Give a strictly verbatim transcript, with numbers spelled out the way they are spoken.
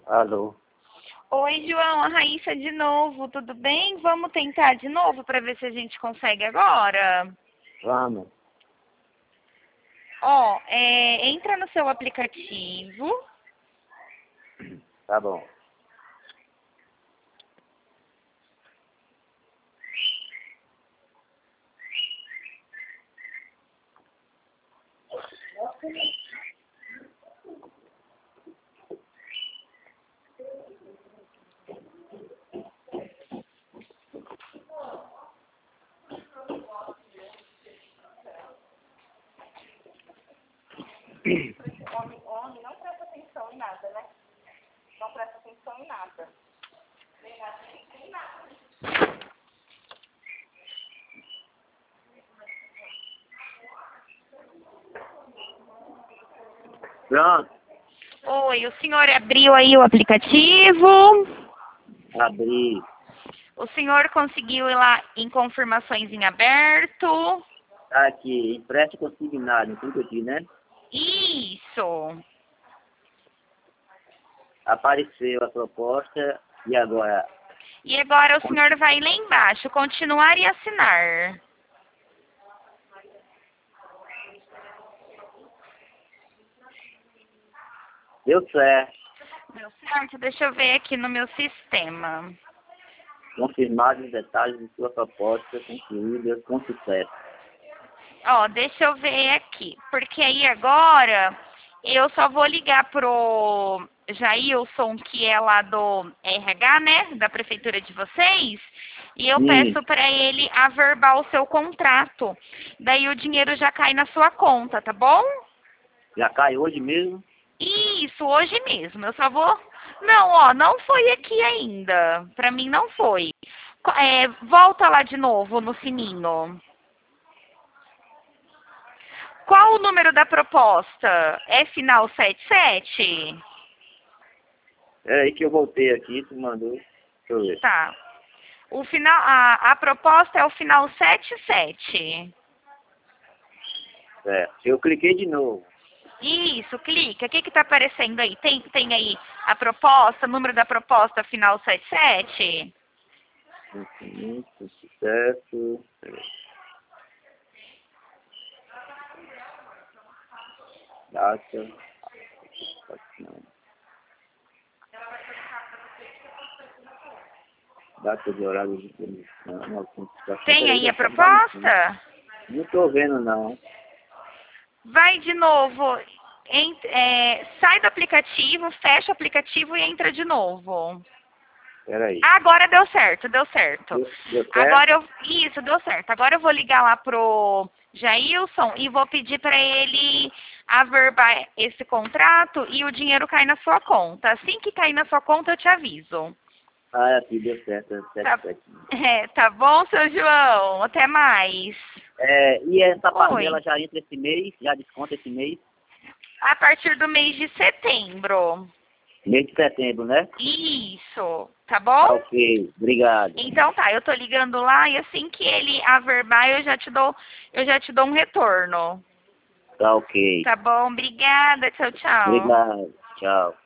Alô? Oi, João, a Raíssa de novo, tudo bem? Vamos tentar de novo para ver se a gente consegue agora? Vamos. Ó, é, entra no seu aplicativo. Tá bom. Homem, homem, não presta atenção em nada, né? Não presta atenção em nada. Nem nada. Pronto. Oi, o senhor abriu aí o aplicativo? Abri. O senhor conseguiu ir lá em confirmações em aberto? Tá aqui. Empréstimo consignado. Tudo aqui, né? Isso. Apareceu a proposta. E agora? E agora o senhor vai lá embaixo, continuar e assinar. Deu certo. Deu certo? Deixa eu ver aqui no meu sistema. Confirmados os detalhes de sua proposta concluída com sucesso. Ó, deixa eu ver aqui. Porque aí agora eu só vou ligar pro Jailson, que é lá do R H, né? Da prefeitura de vocês. E eu Sim. peço para ele averbar o seu contrato. Daí o dinheiro já cai na sua conta, tá bom? Já cai hoje mesmo? Isso, hoje mesmo. Eu só vou... Não, ó, não foi aqui ainda. Pra mim não foi. Co- é, volta lá de novo no sininho. Qual o número da proposta? É final setenta e sete? É aí que eu voltei aqui. Tu mandou. Deixa eu ver. Tá. O final, a, a proposta é o final setenta e sete. Certo. Eu cliquei de novo. Isso, clica. O que que tá aparecendo aí? Tem, tem aí a proposta, o número da proposta final setenta e sete? Infinito, sucesso. Data. Não. Data de horário de permissão. Autenticação. Tem Peraí, aí a já tá aparecendo. proposta? Não tô vendo, não. Vai de novo, ent- é, sai do aplicativo, fecha o aplicativo e entra de novo. Peraí. Agora deu certo, deu certo. Deu, deu certo? Agora eu, isso, deu certo. Agora eu vou ligar lá pro Jailson e vou pedir para ele averbar esse contrato e o dinheiro cai na sua conta. Assim que cair na sua conta eu te aviso. Ah, aqui deu certo. é sete, Tá, sete. é, tá bom, seu João? Até mais. É, e essa Oi. parcela já entra esse mês? Já desconta esse mês? A partir do mês de setembro. Mês de setembro, né? Isso, tá Tá bom? ok. Obrigado. Então tá, eu tô ligando lá e assim que ele averbar eu já te dou, eu já te dou um retorno. Tá ok. Tá bom? Obrigada, tchau, tchau. Obrigado. Tchau.